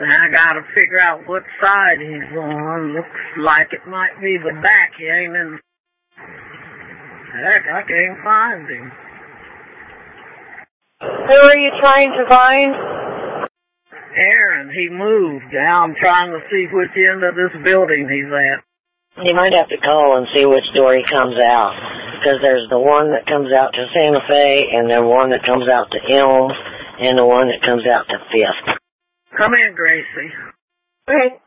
I gotta figure out what side he's on. Looks like it might be the back. He ain't in... Heck, I can't find him. Who are you trying to find? Aaron, he moved. Now I'm trying to see which end of this building he's at. You might have to call and see which door he comes out. Because there's the one that comes out to Santa Fe, and the one that comes out to Elm, and the one that comes out to Fifth. Come in, Gracie. Okay.